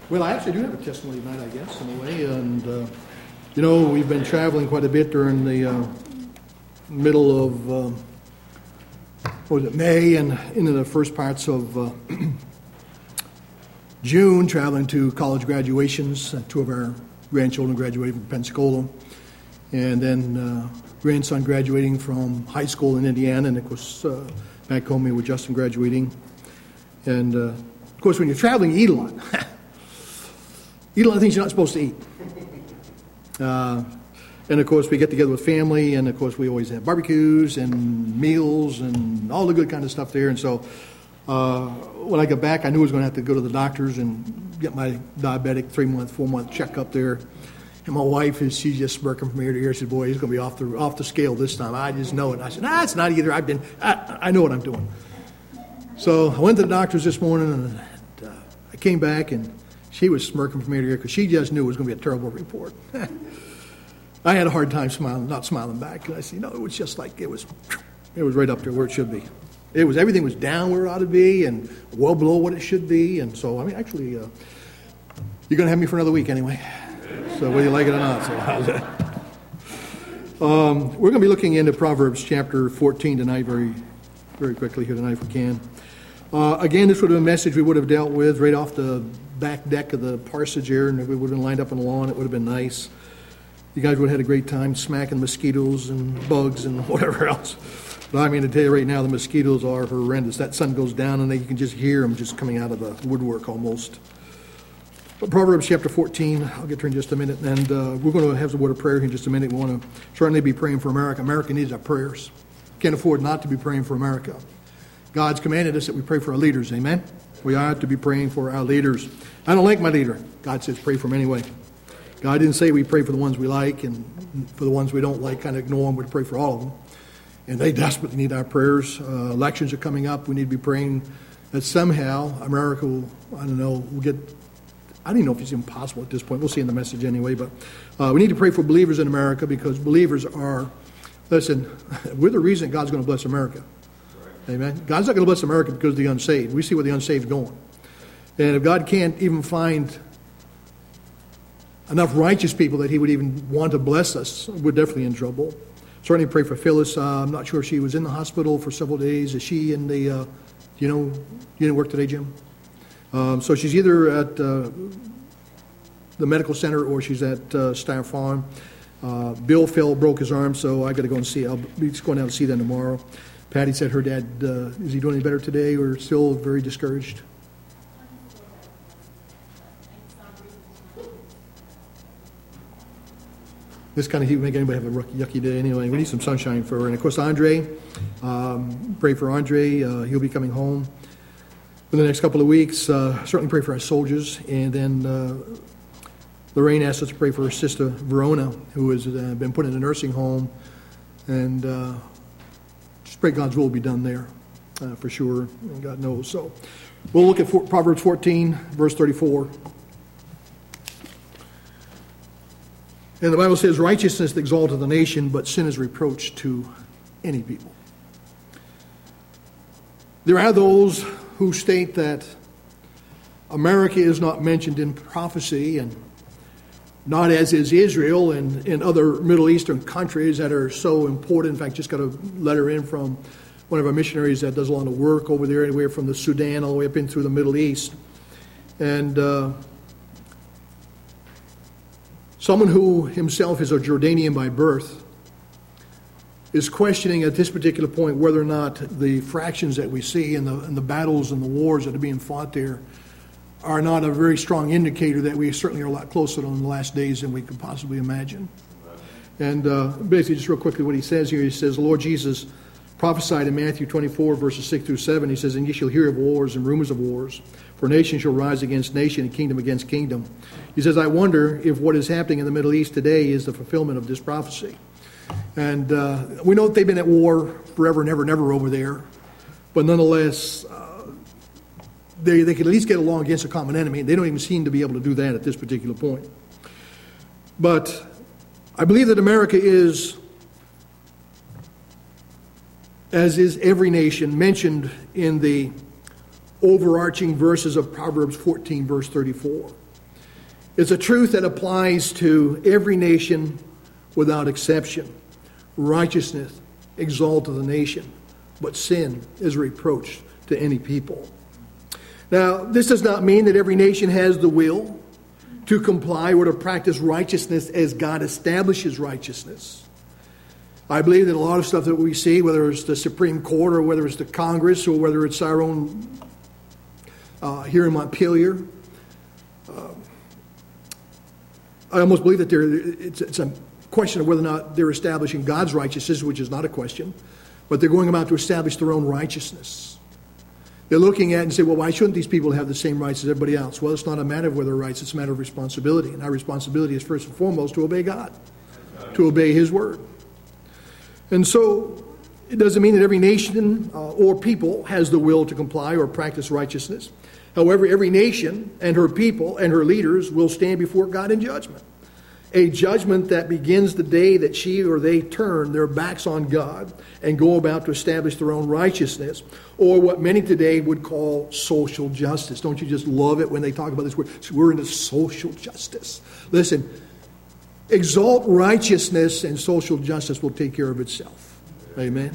Well, I actually do have a testimony tonight, I guess, in a way. And, we've been traveling quite a bit during the middle of, May and into the first parts of June, traveling to college graduations. Two of our grandchildren graduated from Pensacola. And then grandson graduating from high school in Indiana. And, of course, back home with Justin graduating. And, of course, when you're traveling, you eat a lot. Eat a lot of things you're not supposed to eat. And, of course, we get together with family, and, of course, we always have barbecues and meals and all the good kind of stuff there. And so when I got back, I knew I was going to have to go to the doctors and get my diabetic 3-month, 4-month checkup there. And my wife, she's just smirking from ear to ear. She said, boy, he's going to be off the scale this time. I just know it. And I said, it's not either. I know what I'm doing. So I went to the doctors this morning, and I came back, and she was smirking from ear to ear because she just knew it was going to be a terrible report. I had a hard time not smiling back. And I said, it was just like it was right up there where it should be. Everything was down where it ought to be and well below what it should be. And so, actually, you're going to have me for another week anyway. So whether you like it or not. So we're going to be looking into Proverbs chapter 14 tonight very, very quickly here tonight if we can. Again, this would have been a message we would have dealt with right off the back deck of the parsonage here, and if we would have been lined up on the lawn, it would have been nice. You guys would have had a great time smacking mosquitoes and bugs and whatever else. But I mean, to tell you right now, the mosquitoes are horrendous. That sun goes down, and you can just hear them just coming out of the woodwork almost. But Proverbs chapter 14, I'll get to in just a minute, and we're going to have the word of prayer here in just a minute. We want to certainly be praying for America. America needs our prayers. Can't afford not to be praying for America. God's commanded us that we pray for our leaders, amen? We are to be praying for our leaders. I don't like my leader. God says pray for him anyway. God didn't say we pray for the ones we like and for the ones we don't like, kind of ignore them, but pray for all of them. And they desperately need our prayers. Elections are coming up. We need to be praying that somehow America will get, I don't even know if it's impossible at this point. We'll see in the message anyway. But we need to pray for believers in America because believers are, listen, we're the reason God's going to bless America. Amen. God's not going to bless America because of the unsaved. We see where the unsaved are going. And if God can't even find enough righteous people that he would even want to bless us, we're definitely in trouble. Certainly pray for Phyllis. I'm not sure if she was in the hospital for several days. Is she in the, you didn't work today, Jim? So she's either at the medical center or she's at Star Farm. Bill broke his arm, so I got to go and see. I'll be just going down to see them tomorrow. Patty said her dad, is he doing any better today or still very discouraged? This kind of heat will make anybody have a yucky day anyway. We need some sunshine for her. And, of course, Andre, pray for Andre. He'll be coming home in the next couple of weeks. Certainly pray for our soldiers. And then Lorraine asked us to pray for her sister, Verona, who has been put in a nursing home. And just pray God's will will be done there for sure. And God knows. So we'll look at Proverbs 14, verse 34. And the Bible says, righteousness exalteth the nation, but sin is reproach to any people. There are those who state that America is not mentioned in prophecy, and not as is Israel and other Middle Eastern countries that are so important. In fact, just got a letter in from one of our missionaries that does a lot of work over there, anywhere from the Sudan all the way up in through the Middle East. And someone who himself is a Jordanian by birth is questioning at this particular point whether or not the fractions that we see in the battles and the wars that are being fought there are not a very strong indicator that we certainly are a lot closer in the last days than we could possibly imagine. And basically, just real quickly what he says here, he says, the Lord Jesus prophesied in Matthew 24, verses 6 through 7, he says, and ye shall hear of wars and rumors of wars, for nation shall rise against nation and kingdom against kingdom. He says, I wonder if what is happening in the Middle East today is the fulfillment of this prophecy. And we know that they've been at war forever and ever and ever over there, but nonetheless, they could at least get along against a common enemy. They don't even seem to be able to do that at this particular point. But I believe that America is, as is every nation, mentioned in the overarching verses of Proverbs 14, verse 34. It's a truth that applies to every nation without exception. Righteousness exalteth the nation, but sin is a reproach to any people. Now, this does not mean that every nation has the will to comply or to practice righteousness as God establishes righteousness. I believe that a lot of stuff that we see, whether it's the Supreme Court or whether it's the Congress or whether it's our own here in Montpelier, I almost believe that it's a question of whether or not they're establishing God's righteousness, which is not a question, but they're going about to establish their own righteousness. They're looking at it and say, well, why shouldn't these people have the same rights as everybody else? Well, it's not a matter of whether rights, it's a matter of responsibility. And our responsibility is first and foremost to obey God, to obey His word. And so it doesn't mean that every nation or people has the will to comply or practice righteousness. However, every nation and her people and her leaders will stand before God in judgment. A judgment that begins the day that she or they turn their backs on God and go about to establish their own righteousness, or what many today would call social justice. Don't you just love it when they talk about this word? We're into social justice. Listen, exalt righteousness and social justice will take care of itself. Amen.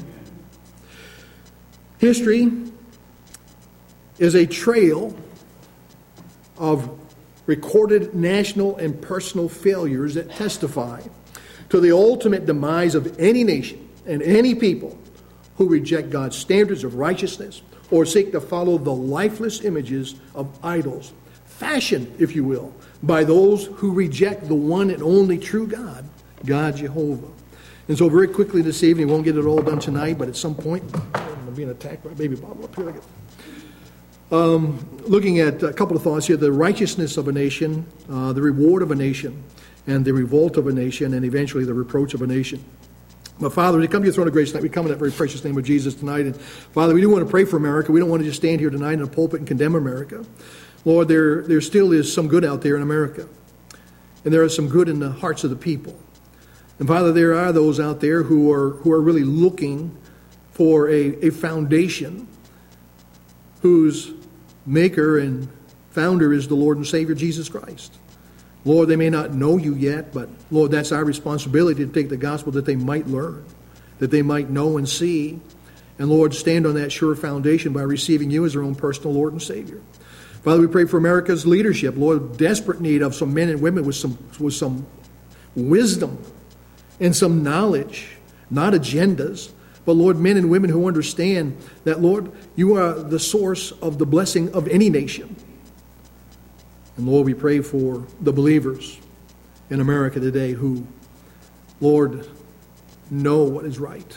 History is a trail of recorded national and personal failures that testify to the ultimate demise of any nation and any people who reject God's standards of righteousness or seek to follow the lifeless images of idols, fashioned, if you will, by those who reject the one and only true God, God Jehovah. And so very quickly this evening, we won't get it all done tonight, but at some point, I'm being attacked by a baby bottle up here. Looking at a couple of thoughts here, the righteousness of a nation, the reward of a nation, and the revolt of a nation, and eventually the reproach of a nation. But Father, we come to your throne of grace tonight. We come in that very precious name of Jesus tonight. And Father, we do want to pray for America. We don't want to just stand here tonight in a pulpit and condemn America. Lord, there still is some good out there in America. And there is some good in the hearts of the people. And Father, there are those out there who are really looking for a foundation whose maker and founder is the Lord and Savior Jesus Christ. Lord, they may not know you yet, but Lord, that's our responsibility to take the gospel that they might learn, that they might know and see. And Lord, stand on that sure foundation by receiving you as their own personal Lord and Savior. Father, we pray for America's leadership. Lord, desperate need of some men and women with some wisdom and some knowledge, not agendas, but Lord, men and women who understand that, Lord, you are the source of the blessing of any nation. And Lord, we pray for the believers in America today who, Lord, know what is right.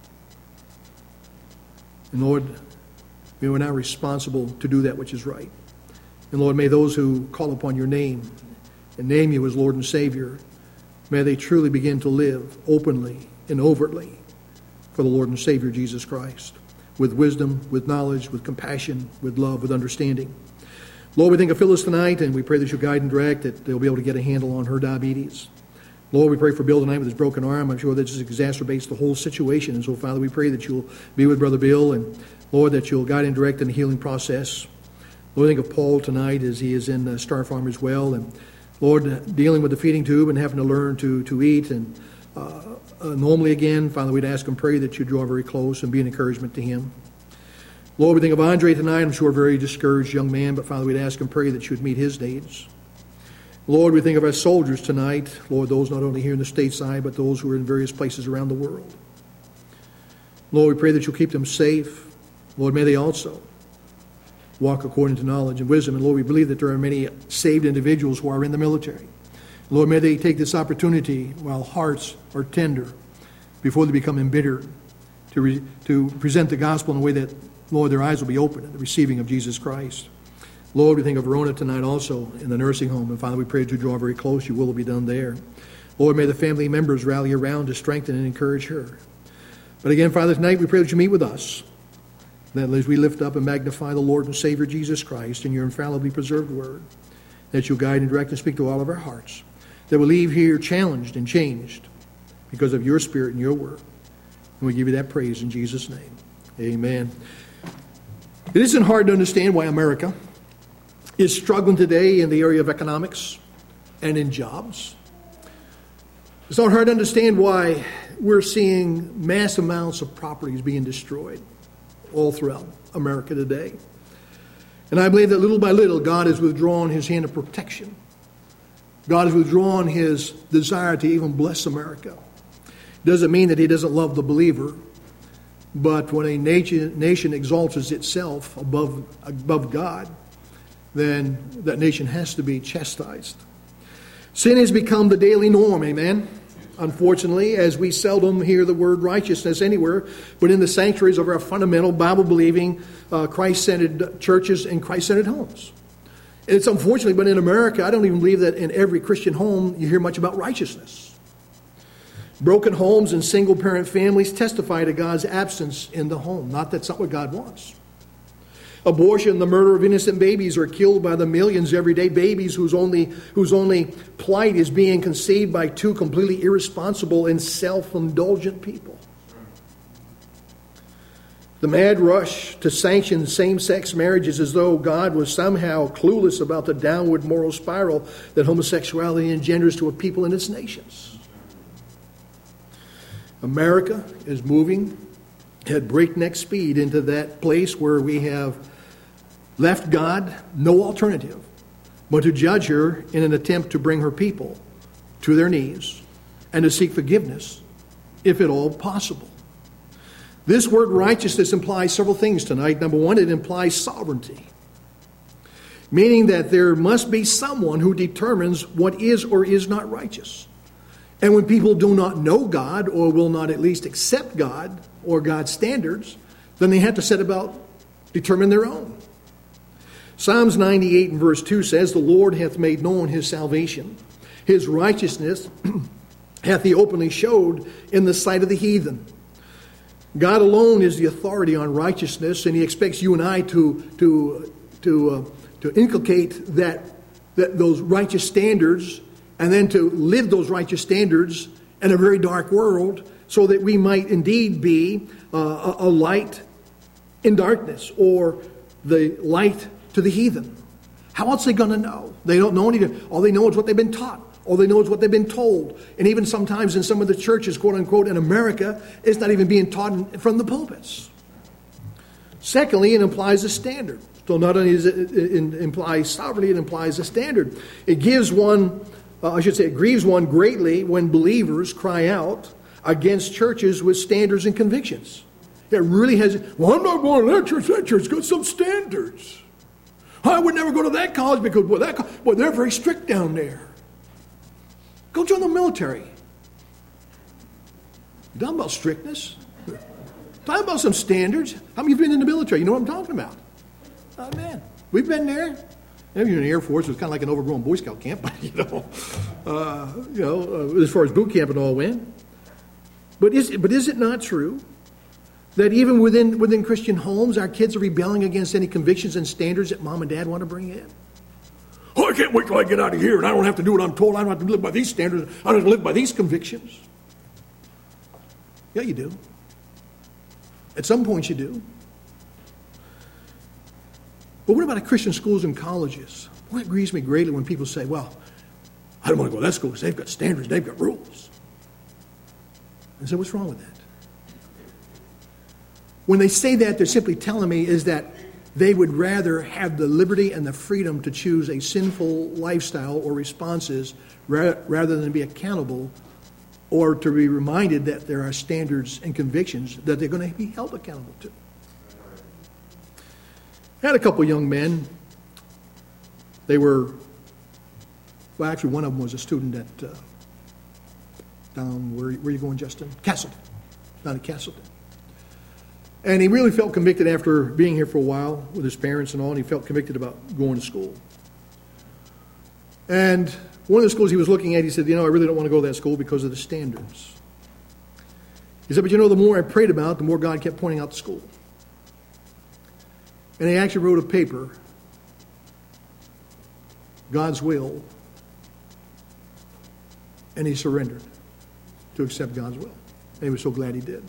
And Lord, we are now responsible to do that which is right. And Lord, may those who call upon your name and name you as Lord and Savior, may they truly begin to live openly and overtly for the Lord and Savior Jesus Christ, with wisdom, with knowledge, with compassion, with love, with understanding. Lord, we think of Phyllis tonight, and we pray that you'll guide and direct, that they'll be able to get a handle on her diabetes. Lord, we pray for Bill tonight with his broken arm. I'm sure that just exacerbates the whole situation. And so, Father, we pray that you'll be with Brother Bill, and Lord, that you'll guide and direct in the healing process. Lord, I think of Paul tonight as he is in Star Farm as well, and Lord, dealing with the feeding tube and having to learn to eat and normally again. Father, we'd ask and pray that you draw very close and be an encouragement to him. Lord, we think of Andre tonight. I'm sure a very discouraged young man, but Father, we'd ask and pray that you would meet his needs. Lord, we think of our soldiers tonight. Lord, those not only here in the stateside, but those who are in various places around the world. Lord, we pray that you'll keep them safe. Lord, may they also walk according to knowledge and wisdom. And Lord, we believe that there are many saved individuals who are in the military. Lord, may they take this opportunity while hearts are tender, before they become embittered, to present the gospel in a way that, Lord, their eyes will be open at the receiving of Jesus Christ. Lord, we think of Verona tonight also in the nursing home. And Father, we pray that you draw very close. Your will will be done there. Lord, may the family members rally around to strengthen and encourage her. But again, Father, tonight we pray that you meet with us, that as we lift up and magnify the Lord and Savior Jesus Christ in your infallibly preserved word, that you'll guide and direct and speak to all of our hearts, that we'll leave here challenged and changed because of your Spirit and your word. And we give you that praise in Jesus' name. Amen. It isn't hard to understand why America is struggling today in the area of economics, and in jobs. It's not hard to understand why we're seeing mass amounts of properties being destroyed all throughout America today. And I believe that little by little, God has withdrawn his hand of protection. God has withdrawn his desire to even bless America. Doesn't mean that he doesn't love the believer, but when a nation exalts itself above God, then that nation has to be chastised. Sin has become the daily norm, amen? Unfortunately, as we seldom hear the word righteousness anywhere, but in the sanctuaries of our fundamental, Bible-believing, Christ-centered churches and Christ-centered homes. And it's unfortunately, but in America, I don't even believe that in every Christian home you hear much about righteousness. Broken homes and single-parent families testify to God's absence in the home. Not that's not what God wants. Abortion, the murder of innocent babies are killed by the millions every day. Babies whose only plight is being conceived by two completely irresponsible and self-indulgent people. The mad rush to sanction same-sex marriages as though God was somehow clueless about the downward moral spiral that homosexuality engenders to a people and its nations. America is moving at breakneck speed into that place where we have left God no alternative but to judge her in an attempt to bring her people to their knees and to seek forgiveness, if at all possible. This word righteousness implies several things tonight. Number one, it implies sovereignty, meaning that there must be someone who determines what is or is not righteous. And when people do not know God or will not at least accept God or God's standards, then they have to set about determining their own. Psalms 98 and verse 2 says, "The Lord hath made known his salvation. His righteousness hath he openly showed in the sight of the heathen." God alone is the authority on righteousness, and he expects you and I to inculcate those righteous standards, and then to live those righteous standards in a very dark world, so that we might indeed be a light in darkness, or the light to the heathen. How else are they going to know? They don't know anything. All they know is what they've been taught. All they know is what they've been told. And even sometimes in some of the churches, quote unquote, in America, it's not even being taught from the pulpits. Secondly, it implies a standard. So not only does it imply sovereignty, it implies a standard. It grieves one greatly when believers cry out against churches with standards and convictions. It really has, well, I'm not going to that church's got some standards. I would never go to that college because, they're very strict down there. Go join the military. You're talking about strictness. Talking about some standards. How many of you have been in the military? You know what I'm talking about. Oh, man. We've been there. Maybe you're in the Air Force. It was kind of like an overgrown Boy Scout camp, but, as far as boot camp and all went. But is it not true that even within Christian homes, our kids are rebelling against any convictions and standards that mom and dad want to bring in? Oh, I can't wait till I get out of here, and I don't have to do what I'm told. I don't have to live by these standards. I don't have to live by these convictions. Yeah, you do. At some point you do. But what about the Christian schools and colleges? Boy, it grieves me greatly when people say, well, I don't want to go to that school because they've got standards, they've got rules. And so what's wrong with that? When they say that, they're simply telling me is that they would rather have the liberty and the freedom to choose a sinful lifestyle or responses rather than be accountable or to be reminded that there are standards and convictions that they're going to be held accountable to. I had a couple young men. They were, well, actually one of them was a student at, down, where are you going, Justin? Castleton. Down at Castleton. And he really felt convicted after being here for a while with his parents and all, and he felt convicted about going to school. And one of the schools he was looking at, he said, I really don't want to go to that school because of the standards. He said, but the more I prayed about it, the more God kept pointing out the school. And he actually wrote a paper, God's will, and he surrendered to accept God's will. And he was so glad he did.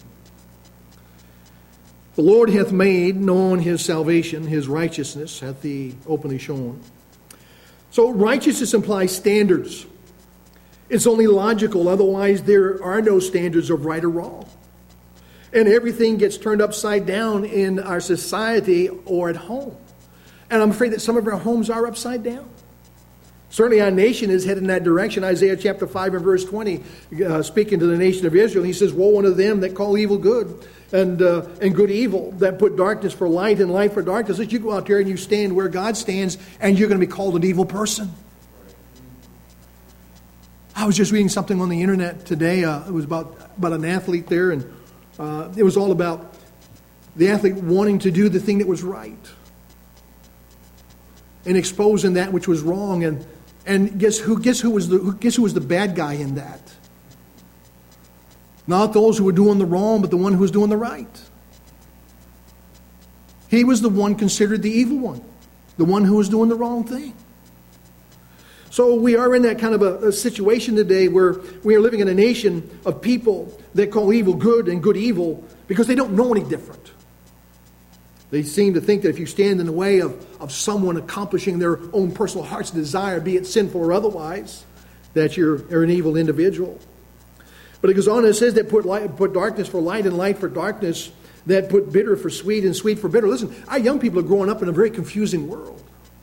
The Lord hath made known his salvation, his righteousness hath he openly shown. So righteousness implies standards. It's only logical, otherwise there are no standards of right or wrong. And everything gets turned upside down in our society or at home. And I'm afraid that some of our homes are upside down. Certainly our nation is headed in that direction. Isaiah chapter 5 and verse 20, speaking to the nation of Israel, he says, "Woe unto them that call evil good, and good evil, that put darkness for light and light for darkness." That you go out there and you stand where God stands, and you're going to be called an evil person. I was just reading something on the internet today. It was about an athlete there, and it was all about the athlete wanting to do the thing that was right and exposing that which was wrong. And guess who was the bad guy in that? Not those who were doing the wrong, but the one who was doing the right. He was the one considered the evil one, the one who was doing the wrong thing. So we are in that kind of a situation today where we are living in a nation of people that call evil good and good evil because they don't know any different. They seem to think that if you stand in the way of someone accomplishing their own personal heart's desire, be it sinful or otherwise, that you're an evil individual. But it goes on and it says that put darkness for light and light for darkness, that put bitter for sweet and sweet for bitter. Listen, our young people are growing up in a very confusing world.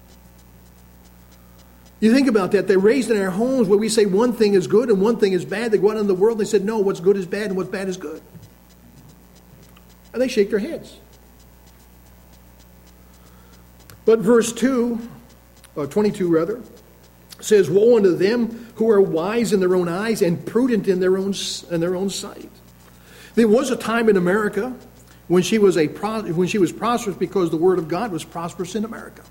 You think about that. They're raised in our homes where we say one thing is good and one thing is bad. They go out in the world and they said, no, what's good is bad and what's bad is good. And they shake their heads. But verse 22 says, "Woe unto them who are wise in their own eyes and prudent in their own sight." There was a time in America when she was prosperous because the Word of God was prosperous in America.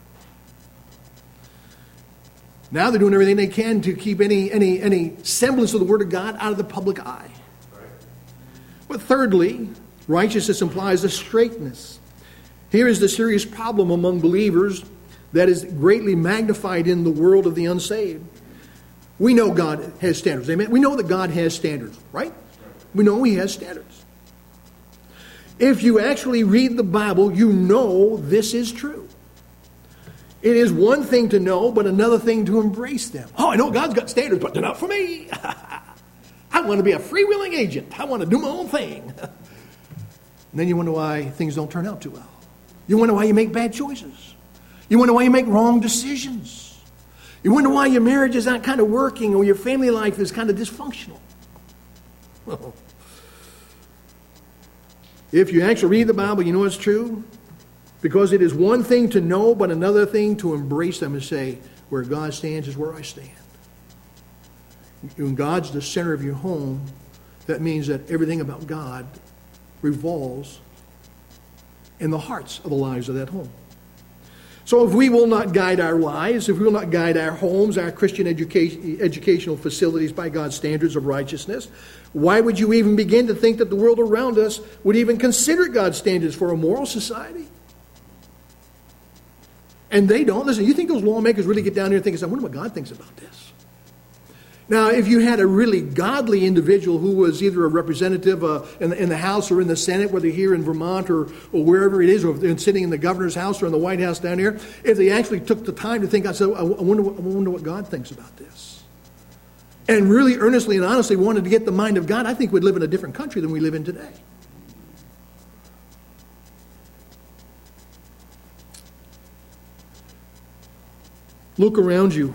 Now they're doing everything they can to keep any semblance of the Word of God out of the public eye. But thirdly, righteousness implies a straightness. Here is the serious problem among believers that is greatly magnified in the world of the unsaved. We know God has standards. Amen. We know that God has standards, right? We know He has standards. If you actually read the Bible, you know this is true. It is one thing to know, but another thing to embrace them. Oh, I know God's got standards, but they're not for me. I want to be a freewheeling agent. I want to do my own thing. And then you wonder why things don't turn out too well. You wonder why you make bad choices. You wonder why you make wrong decisions. You wonder why your marriage is not kind of working or your family life is kind of dysfunctional. Well, if you actually read the Bible, you know it's true. Because it is one thing to know, but another thing to embrace them and say, where God stands is where I stand. When God's the center of your home, that means that everything about God revolves in the hearts of the lives of that home. So if we will not guide our lives, if we will not guide our homes, our Christian educational facilities by God's standards of righteousness, why would you even begin to think that the world around us would even consider God's standards for a moral society? And they don't. Listen, you think those lawmakers really get down there and think, I wonder what God thinks about this? Now, if you had a really godly individual who was either a representative in the House or in the Senate, whether here in Vermont or wherever it is, or sitting in the governor's house or in the White House down here, if they actually took the time to think, I wonder what God thinks about this. And really earnestly and honestly wanted to get the mind of God, I think we'd live in a different country than we live in today. Look around you.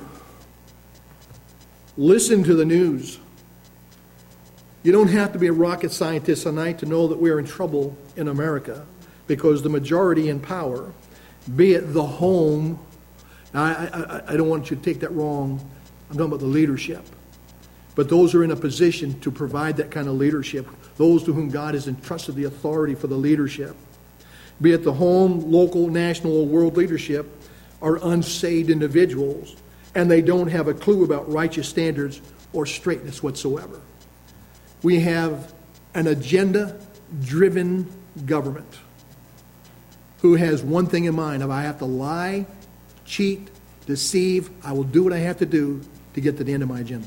Listen to the news. You don't have to be a rocket scientist tonight to know that we're in trouble in America because the majority in power, be it the home, now I don't want you to take that wrong, I'm talking about the leadership, but those who are in a position to provide that kind of leadership, those to whom God has entrusted the authority for the leadership, be it the home, local, national, or world leadership, are unsaved individuals, and they don't have a clue about righteous standards or straightness whatsoever. We have an agenda-driven government who has one thing in mind: if I have to lie, cheat, deceive, I will do what I have to do to get to the end of my agenda.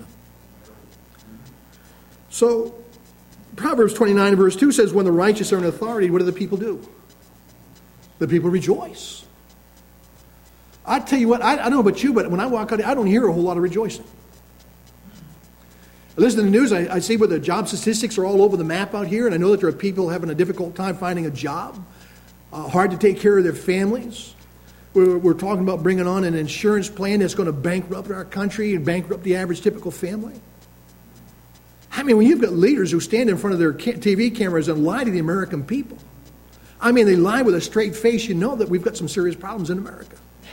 So, Proverbs 29 verse 2 says, when the righteous are in authority, what do the people do? The people rejoice. I tell you what, I don't know about you, but when I walk out, I don't hear a whole lot of rejoicing. I listen to the news, I see where the job statistics are all over the map out here, and I know that there are people having a difficult time finding a job, hard to take care of their families. We're talking about bringing on an insurance plan that's going to bankrupt our country and bankrupt the average typical family. I mean, when you've got leaders who stand in front of their TV cameras and lie to the American people, I mean, they lie with a straight face, you know that we've got some serious problems in America.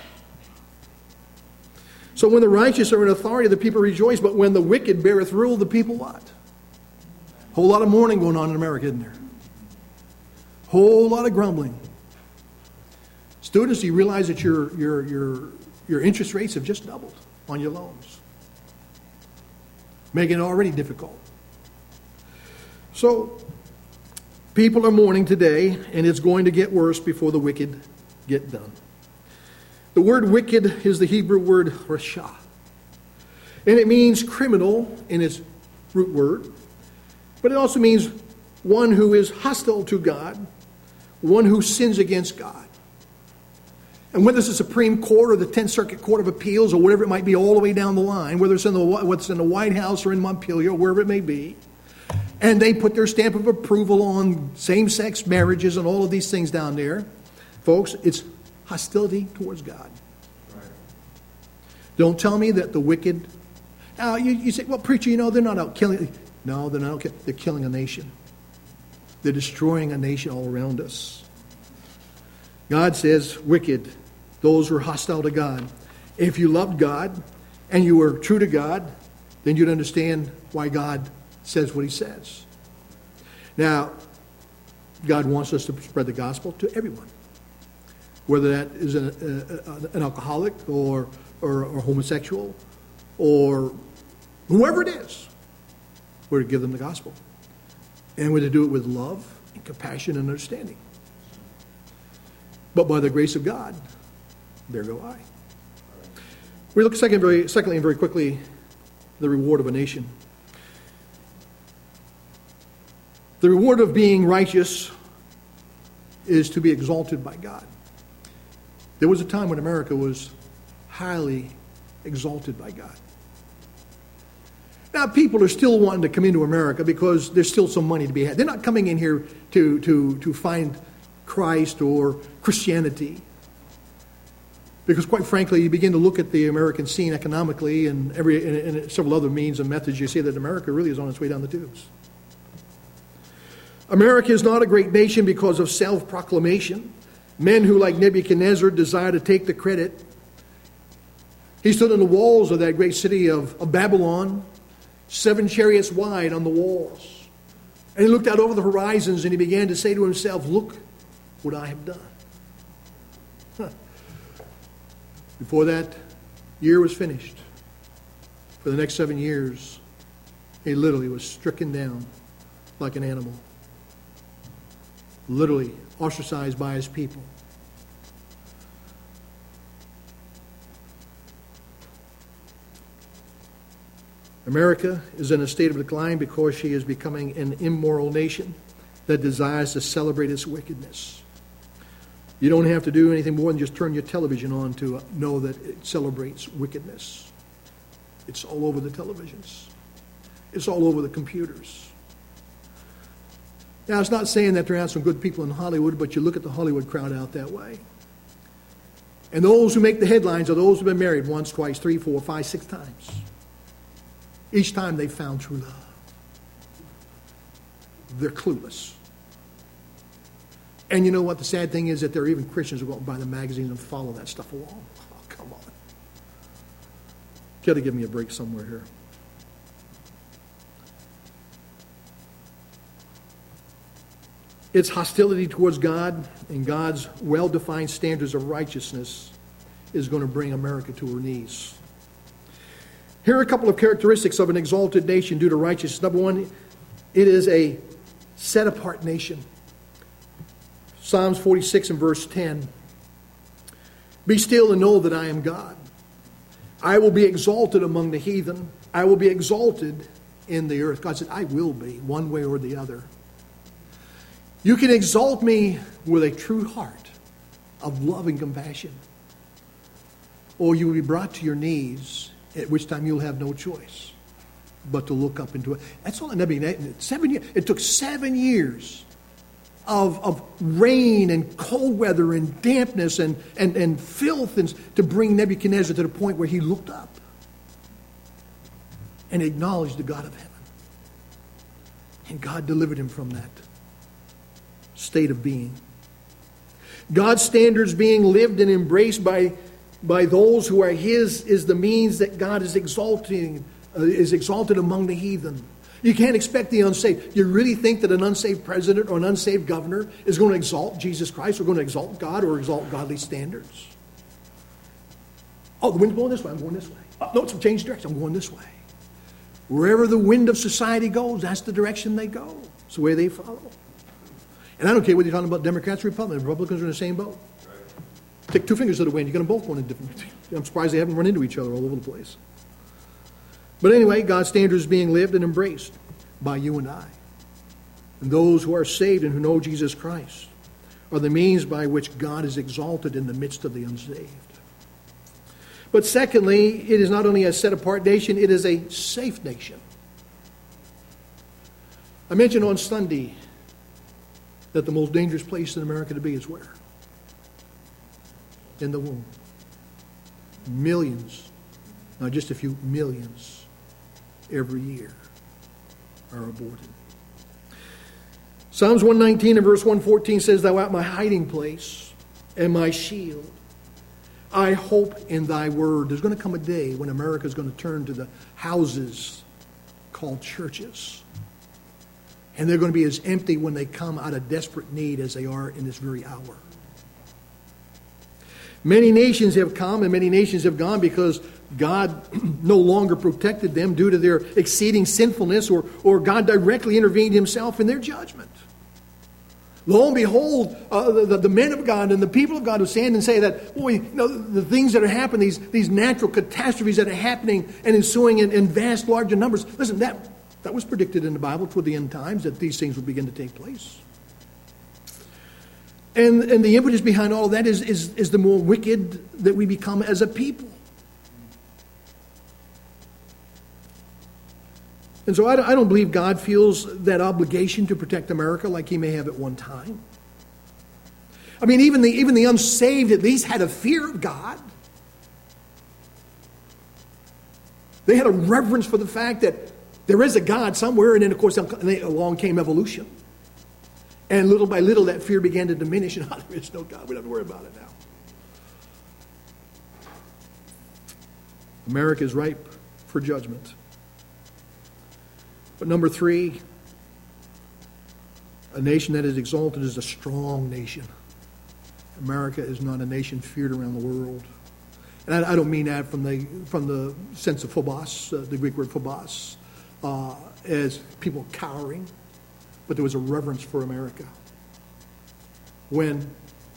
So when the righteous are in authority, the people rejoice, but when the wicked beareth rule, the people what? Whole lot of mourning going on in America, isn't there? Whole lot of grumbling. Students, do you realize that your interest rates have just doubled on your loans? Making it already difficult. So, people are mourning today, and it's going to get worse before the wicked get done. The word wicked is the Hebrew word rasha. And it means criminal in its root word. But it also means one who is hostile to God, one who sins against God. And whether it's the Supreme Court or the 10th Circuit Court of Appeals or whatever it might be all the way down the line, whether it's in the White House or in Montpelier or wherever it may be, and they put their stamp of approval on same-sex marriages and all of these things down there, folks, it's hostility towards God. Right. Don't tell me that the wicked... Now, you say, well, preacher, they're not out killing... No, they're not out killing. They're killing a nation. They're destroying a nation all around us. God says, wicked, those who are hostile to God. If you loved God and you were true to God, then you'd understand why God says what he says. Now, God wants us to spread the gospel to everyone. Whether that is an alcoholic or homosexual or whoever it is, we're to give them the gospel. And we're to do it with love and compassion and understanding. But by the grace of God, there go I. We look secondly and very quickly, the reward of a nation. The reward of being righteous is to be exalted by God. There was a time when America was highly exalted by God. Now, people are still wanting to come into America because there's still some money to be had. They're not coming in here to find Christ or Christianity. Because quite frankly, you begin to look at the American scene economically and several other means and methods, you see that America really is on its way down the tubes. America is not a great nation because of self-proclamation. Men who, like Nebuchadnezzar, desire to take the credit. He stood on the walls of that great city of Babylon, 7 chariots wide on the walls. And he looked out over the horizons and he began to say to himself, look what I have done. Huh. Before that year was finished, for the next 7 years, he literally was stricken down like an animal. Literally ostracized by his people. America is in a state of decline because she is becoming an immoral nation that desires to celebrate its wickedness. You don't have to do anything more than just turn your television on to know that it celebrates wickedness. It's all over the televisions. It's all over the computers. Now, it's not saying that there aren't some good people in Hollywood, but you look at the Hollywood crowd out that way. And those who make the headlines are those who have been married once, twice, 3, 4, 5, 6 times. Each time they found true love. They're clueless. And you know what? The sad thing is that there are even Christians who go and buy the magazines and follow that stuff along. Oh, come on. Got to give me a break somewhere here. Its hostility towards God and God's well-defined standards of righteousness is going to bring America to her knees. Here are a couple of characteristics of an exalted nation due to righteousness. Number one, it is a set-apart nation. Psalms 46 and verse 10. Be still and know that I am God. I will be exalted among the heathen. I will be exalted in the earth. God said, I will be, one way or the other. You can exalt me with a true heart of love and compassion. or you will be brought to your knees, at which time you'll have no choice but to look up into it. That's all Nebuchadnezzar. 7 years. It took 7 years of rain and cold weather and dampness and filth to bring Nebuchadnezzar to the point where he looked up and acknowledged the God of heaven. And God delivered him from that state of being. God's standards being lived and embraced by those who are His is the means that God is exalted among the heathen. You can't expect the unsaved. You really think that an unsaved president or an unsaved governor is going to exalt Jesus Christ or going to exalt God or exalt godly standards? Oh, the wind's blowing this way. I'm going this way. Oh, no, it's changed direction. I'm going this way. Wherever the wind of society goes, that's the direction they go. It's the way they follow. And I don't care whether you're talking about Democrats or Republicans. Republicans are in the same boat. Take two fingers to the wind. You're going to both go in different. I'm surprised they haven't run into each other all over the place. But anyway, God's standard is being lived and embraced by you and I. And those who are saved and who know Jesus Christ are the means by which God is exalted in the midst of the unsaved. But secondly, it is not only a set-apart nation, it is a safe nation. I mentioned on Sunday that the most dangerous place in America to be is where? In the womb. Millions, not just a few, millions every year are aborted. Psalms 119 and verse 114 says, Thou art my hiding place and my shield. I hope in thy word. There's going to come a day when America is going to turn to the houses called churches. And they're going to be as empty when they come out of desperate need as they are in this very hour. Many nations have come and many nations have gone because God no longer protected them due to their exceeding sinfulness, or God directly intervened Himself in their judgment. Lo and behold, the men of God and the people of God who stand and say that, boy, the things that are happening, these natural catastrophes that are happening and ensuing in vast, larger numbers. Listen, that was predicted in the Bible toward the end times, that these things would begin to take place. And the impetus behind all of that is the more wicked that we become as a people. And so I don't believe God feels that obligation to protect America like He may have at one time. I mean, even the unsaved at least had a fear of God. They had a reverence for the fact that there is a God somewhere, and then, of course, along came evolution. And little by little, that fear began to diminish, and there's no God. We don't have to worry about it now. America is ripe for judgment. But number three, a nation that is exalted is a strong nation. America is not a nation feared around the world. And I don't mean that from the sense of phobos, the Greek word phobos, as people cowering. But there was a reverence for America. When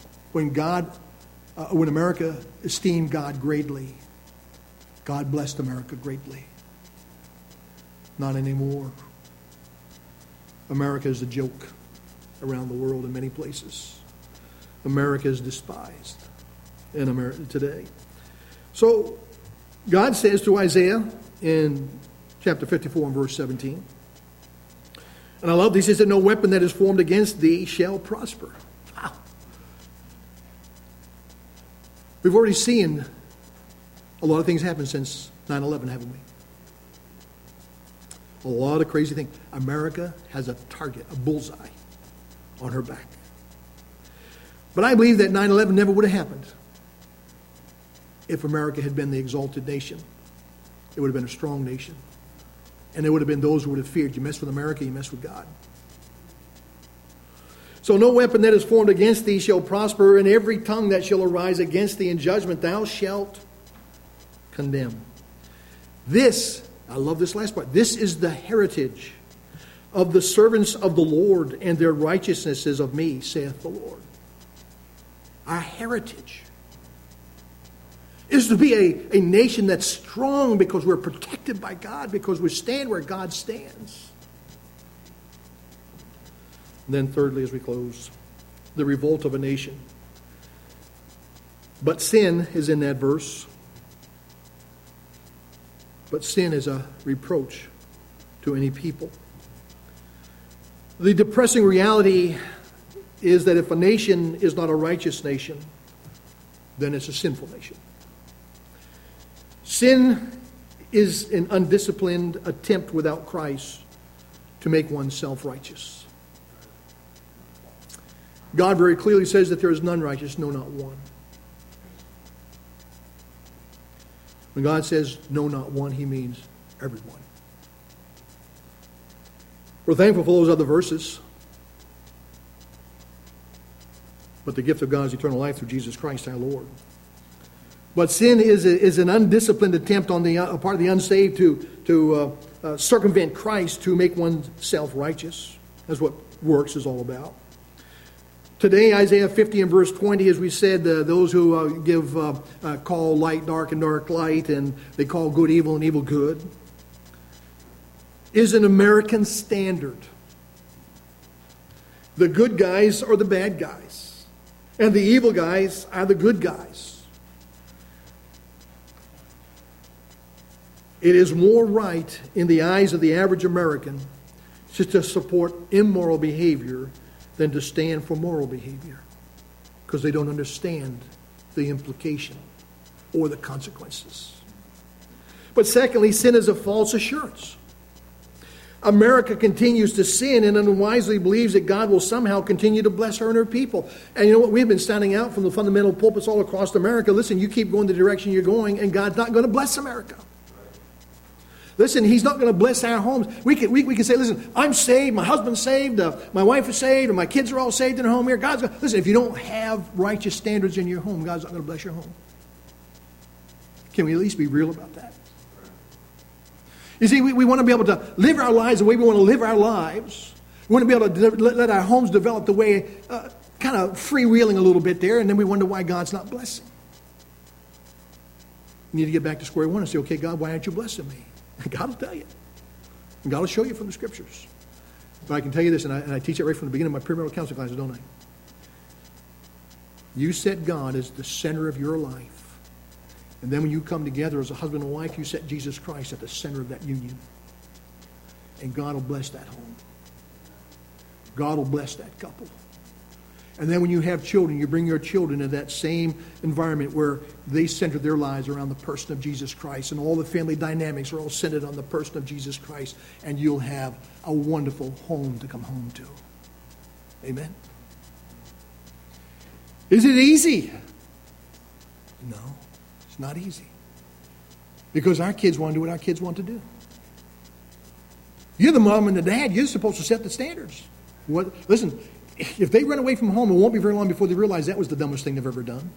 America esteemed God greatly, God blessed America greatly. Not anymore. America is a joke around the world in many places. America is despised in America today. So God says to Isaiah in chapter 54 and verse 17, and I love this, he says that no weapon that is formed against thee shall prosper. Wow. We've already seen a lot of things happen since 9/11, haven't we? A lot of crazy things. America has a target, a bullseye on her back. But I believe that 9/11 never would have happened if America had been the exalted nation. It would have been a strong nation. And there would have been those who would have feared, you mess with America, you mess with God. So no weapon that is formed against thee shall prosper, and every tongue that shall arise against thee in judgment thou shalt condemn. This, I love this last part, this is the heritage of the servants of the Lord, and their righteousness is of me, saith the Lord. Our heritage is to be a nation that's strong because we're protected by God, because we stand where God stands. And then thirdly, as we close, the revolt of a nation. But sin is in that verse. but sin is a reproach to any people. The depressing reality is that if a nation is not a righteous nation, then it's a sinful nation. Sin is an undisciplined attempt without Christ to make oneself righteous. God very clearly says that there is none righteous, no, not one. When God says, no, not one, he means everyone. We're thankful for those other verses. But the gift of God is eternal life through Jesus Christ our Lord. But sin is an undisciplined attempt on the part of the unsaved to circumvent Christ, to make oneself righteous. That's what works is all about. Today, Isaiah 50 and verse 20, as we said, those who call light dark and dark light, and they call good evil and evil good, is an American standard. The good guys are the bad guys, and the evil guys are the good guys. It is more right in the eyes of the average American to support immoral behavior than to stand for moral behavior, because they don't understand the implication or the consequences. But secondly, sin is a false assurance. America continues to sin and unwisely believes that God will somehow continue to bless her and her people. And you know what? We've been standing out from the fundamental pulpits all across America. Listen, you keep going the direction you're going, and God's not going to bless America. Listen, he's not going to bless our homes. We can say, listen, I'm saved, my husband's saved, my wife is saved, and my kids are all saved in the home here. God's going to, listen, if you don't have righteous standards in your home, God's not going to bless your home. Can we at least be real about that? You see, we want to be able to live our lives the way we want to live our lives. We want to be able to let our homes develop the way, kind of freewheeling a little bit there, and then we wonder why God's not blessing. You need to get back to square one and say, okay, God, why aren't you blessing me? God will tell you. And God will show you from the Scriptures. But I can tell you this, and I teach it right from the beginning of my premarital counseling classes, don't I? You set God as the center of your life. And then when you come together as a husband and wife, you set Jesus Christ at the center of that union. And God will bless that home. God will bless that couple. And then when you have children, you bring your children into that same environment where they center their lives around the person of Jesus Christ, and all the family dynamics are all centered on the person of Jesus Christ, and you'll have a wonderful home to come home to. Amen? Is it easy? No, it's not easy. Because our kids want to do what our kids want to do. You're the mom and the dad. You're supposed to set the standards. Listen, if they run away from home, it won't be very long before they realize that was the dumbest thing they've ever done.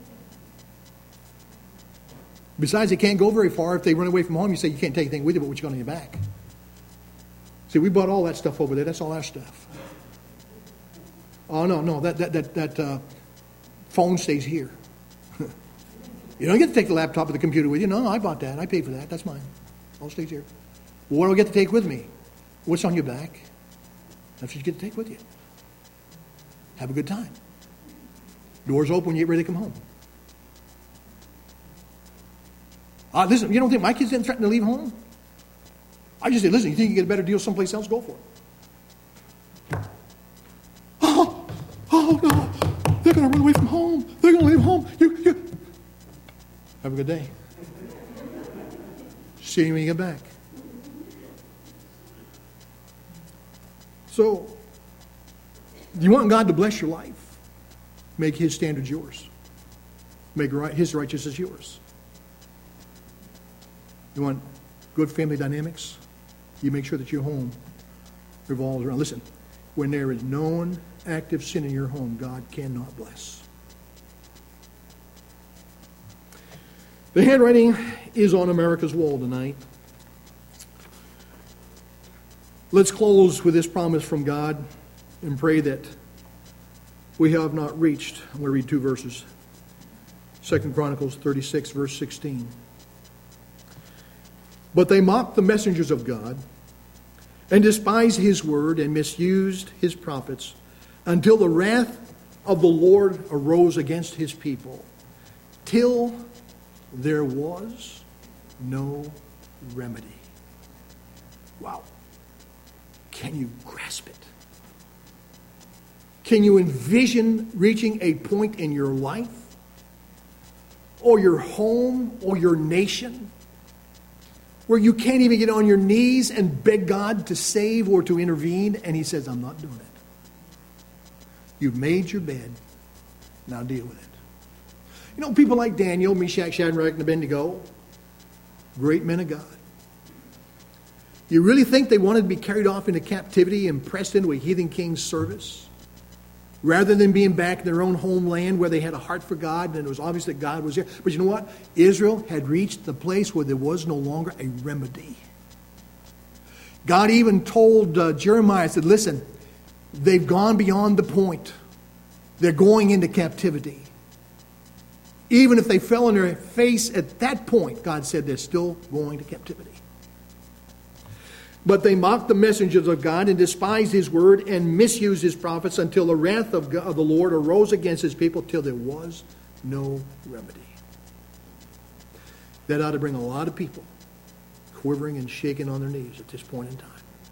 Besides, they can't go very far. If they run away from home, you say you can't take anything with you but what you got on your back. See, we bought all that stuff over there. That's all our stuff. Oh, no, that phone stays here. You don't get to take the laptop or the computer with you. No, I bought that. I paid for that. That's mine. All stays here. Well, what do I get to take with me? What's on your back? That's what you get to take with you. Have a good time. Doors open when you get ready to come home. Listen, you don't think my kids didn't threaten to leave home? I just said, listen, you think you can get a better deal someplace else? Go for it. Oh no. They're going to run away from home. They're going to leave home. You. Have a good day. See you when you get back. So, you want God to bless your life? Make His standards yours. Make His righteousness yours. You want good family dynamics? You make sure that your home revolves around. Listen, when there is known active sin in your home, God cannot bless. The handwriting is on America's wall tonight. Let's close with this promise from God and pray that we have not reached. I'm going to read two verses. 2 Chronicles 36, verse 16. But they mocked the messengers of God and despised His word and misused His prophets until the wrath of the Lord arose against His people, till there was no remedy. Wow. Can you grasp it? Can you envision reaching a point in your life or your home or your nation where you can't even get on your knees and beg God to save or to intervene, and he says, I'm not doing it. You've made your bed. Now deal with it. You know, people like Daniel, Meshach, Shadrach, and Abednego, great men of God. You really think they wanted to be carried off into captivity and pressed into a heathen king's service? Rather than being back in their own homeland where they had a heart for God and it was obvious that God was there. But you know what? Israel had reached the place where there was no longer a remedy. God even told Jeremiah, said, listen, they've gone beyond the point. They're going into captivity. Even if they fell on their face at that point, God said they're still going to captivity. But they mocked the messengers of God and despised his word and misused his prophets until the wrath of God, of the Lord arose against his people till there was no remedy. That ought to bring a lot of people quivering and shaking on their knees at this point in time.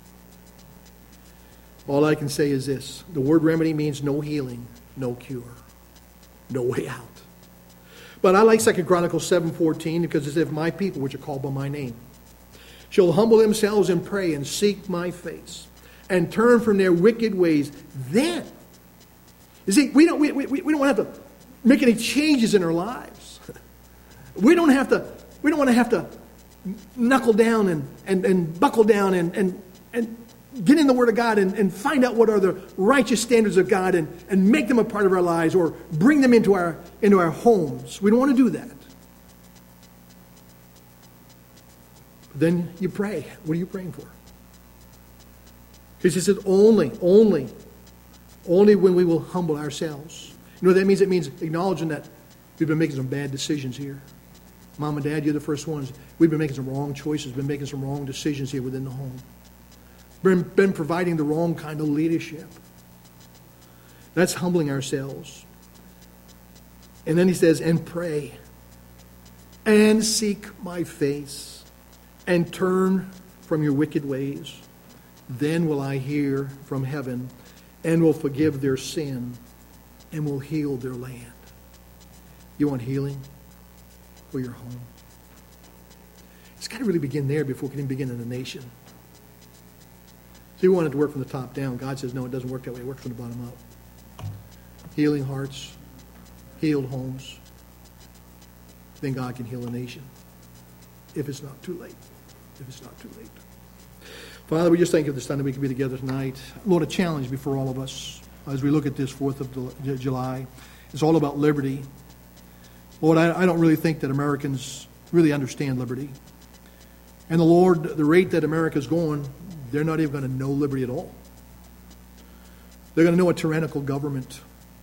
All I can say is this. The word remedy means no healing, no cure, no way out. But I like 2 Chronicles 7:14 because it says, if my people, which are called by my name, shall humble themselves and pray and seek my face and turn from their wicked ways, then, you see, we don't have to make any changes in our lives. We don't want to have to knuckle down and buckle down and get in the Word of God and find out what are the righteous standards of God and make them a part of our lives or bring them into our homes. We don't want to do that. Then you pray. What are you praying for? Because he says only when we will humble ourselves. You know what that means? It means acknowledging that we've been making some bad decisions here. Mom and Dad, you're the first ones. We've been making some wrong choices, been making some wrong decisions here within the home. Been providing the wrong kind of leadership. That's humbling ourselves. And then he says, and pray and seek my face and turn from your wicked ways. Then will I hear from heaven and will forgive their sin and will heal their land. You want healing for your home? It's got to really begin there before it can even begin in the nation. So we want it to work from the top down. God says, no, it doesn't work that way. It works from the bottom up. Healing hearts, healed homes. Then God can heal a nation. If it's not too late. If it's not too late. Father, we just thank you for this time that we can be together tonight. Lord, a challenge before all of us as we look at this 4th of July. It's all about liberty. Lord, I don't really think that Americans really understand liberty. And the Lord, the rate that America's going, they're not even going to know liberty at all. They're going to know a tyrannical government.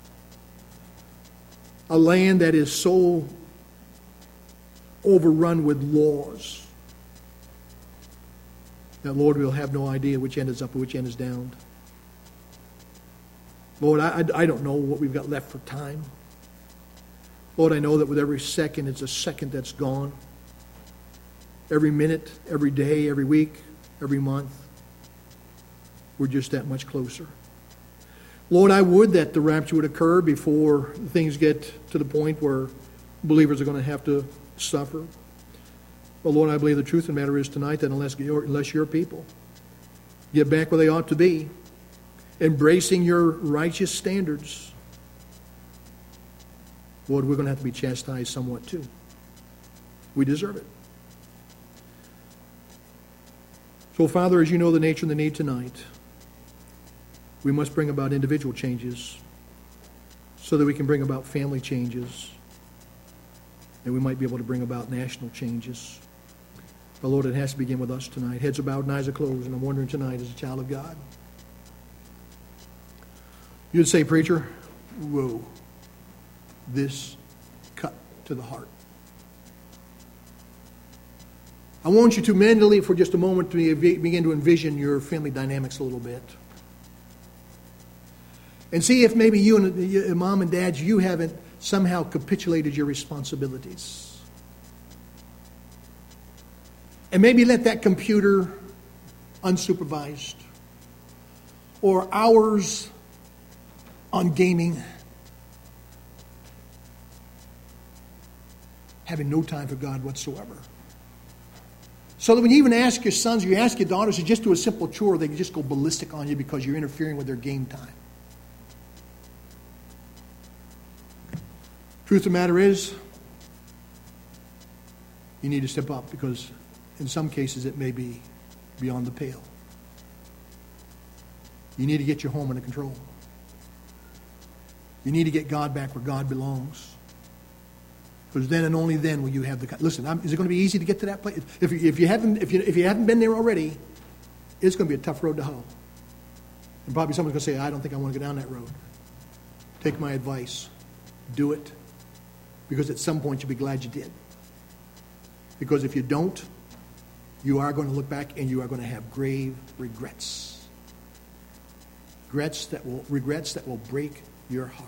A land that is so overrun with laws that, Lord, we'll have no idea which end is up and which end is down. Lord, I don't know what we've got left for time. Lord, I know that with every second, it's a second that's gone. Every minute, every day, every week, every month, we're just that much closer. Lord, I would that the rapture would occur before things get to the point where believers are going to have to suffer. But Lord, I believe the truth of the matter is tonight that unless your people get back where they ought to be, embracing your righteous standards, Lord, we're going to have to be chastised somewhat too. We deserve it. So, Father, as you know the nature and the need tonight, we must bring about individual changes so that we can bring about family changes, and we might be able to bring about national changes. But Lord, it has to begin with us tonight. Heads are bowed and eyes are closed, and I'm wondering tonight, as a child of God, you'd say, preacher, whoa, this cut to the heart. I want you to mentally, for just a moment, to begin to envision your family dynamics a little bit. And see if maybe you and your mom and dad, you haven't somehow capitulated your responsibilities. And maybe let that computer, unsupervised, or hours on gaming, having no time for God whatsoever. So that when you even ask your sons or you ask your daughters to just do a simple chore, they can just go ballistic on you because you're interfering with their game time. Truth of the matter is, you need to step up because in some cases it may be beyond the pale. You need to get your home under control. You need to get God back where God belongs. Because then and only then will you have the... Listen, is it going to be easy to get to that place? If you haven't been there already, it's going to be a tough road to hoe. And probably someone's going to say, I don't think I want to go down that road. Take my advice. Do it. Because at some point you'll be glad you did. Because if you don't, you are going to look back and you are going to have grave regrets. Regrets that will break your heart.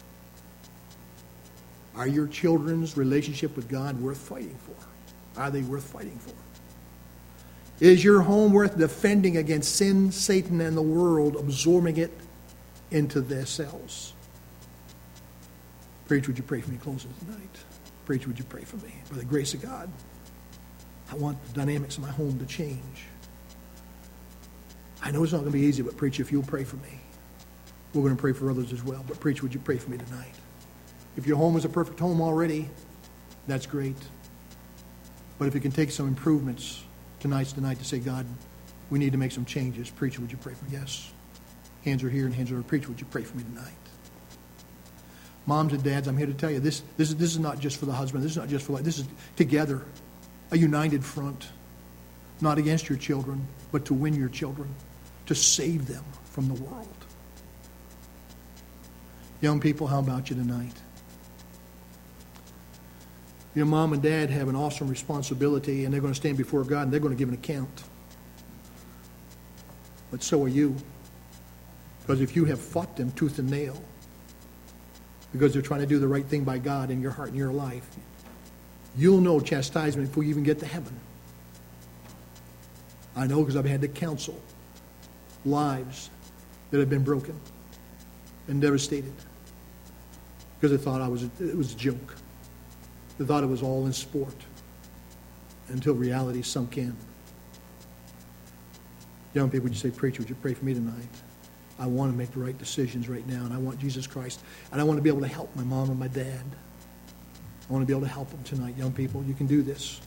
Are your children's relationship with God worth fighting for? Are they worth fighting for? Is your home worth defending against sin, Satan, and the world, absorbing it into their cells? Preacher, would you pray for me closing tonight? Preacher, would you pray for me? By the grace of God, I want the dynamics of my home to change. I know it's not going to be easy, but preacher, if you'll pray for me, we're going to pray for others as well. But preacher, would you pray for me tonight? If your home is a perfect home already, that's great. But if you can take some improvements tonight's the night to say, God, we need to make some changes. Preacher, would you pray for me? Yes. Hands are here and hands are here. Preacher, would you pray for me tonight? Moms and dads, I'm here to tell you, this is not just for the husband. This is not just for life. This is together, a united front. Not against your children, but to win your children, to save them from the world. Young people, how about you tonight? Your mom and dad have an awesome responsibility, and they're going to stand before God, and they're going to give an account. But so are you. Because if you have fought them tooth and nail, because they're trying to do the right thing by God in your heart and your life, you'll know chastisement before you even get to heaven. I know because I've had to counsel lives that have been broken and devastated because they thought it was a joke. They thought it was all in sport until reality sunk in. Young people, would you say, preacher, would you pray for me tonight? I want to make the right decisions right now, and I want Jesus Christ. And I want to be able to help my mom and my dad. I want to be able to help them tonight. Young people, you can do this.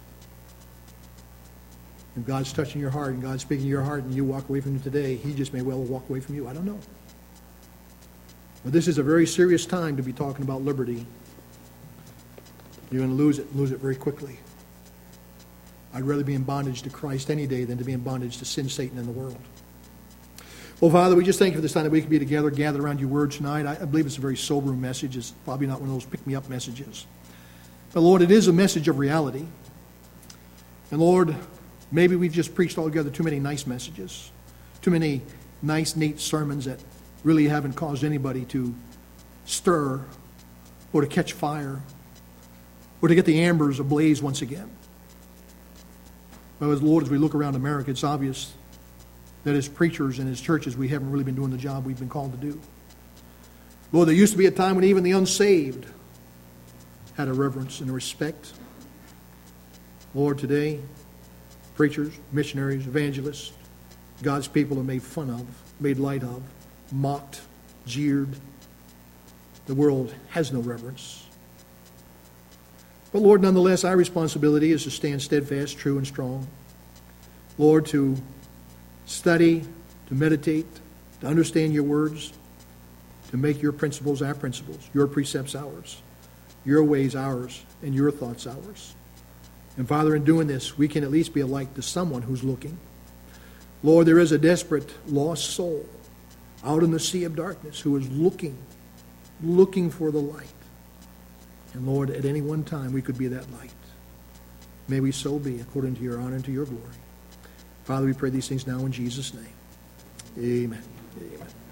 If God's touching your heart and God's speaking to your heart and you walk away from him today, he just may well walk away from you. I don't know. But this is a very serious time to be talking about liberty. You're going to lose it very quickly. I'd rather be in bondage to Christ any day than to be in bondage to sin, Satan, and the world. Well, Father, we just thank you for this time that we can be together, gather around your word tonight. I believe it's a very sobering message. It's probably not one of those pick-me-up messages. But, Lord, it is a message of reality. And, Lord, maybe we've just preached altogether too many nice messages, too many nice, neat sermons that really haven't caused anybody to stir or to catch fire or to get the embers ablaze once again. But, Lord, as we look around America, it's obvious that as preachers and as churches, we haven't really been doing the job we've been called to do. Lord, there used to be a time when even the unsaved had a reverence and a respect. Lord, today, preachers, missionaries, evangelists, God's people are made fun of, made light of, mocked, jeered. The world has no reverence. But Lord, nonetheless, our responsibility is to stand steadfast, true, and strong. Lord, to study, to meditate, to understand your words, to make your principles our principles, your precepts ours, your ways ours, and your thoughts ours. And Father, in doing this, we can at least be a light to someone who's looking. Lord, there is a desperate, lost soul out in the sea of darkness who is looking for the light. And Lord, at any one time, we could be that light. May we so be, according to your honor and to your glory. Father, we pray these things now in Jesus' name. Amen. Amen.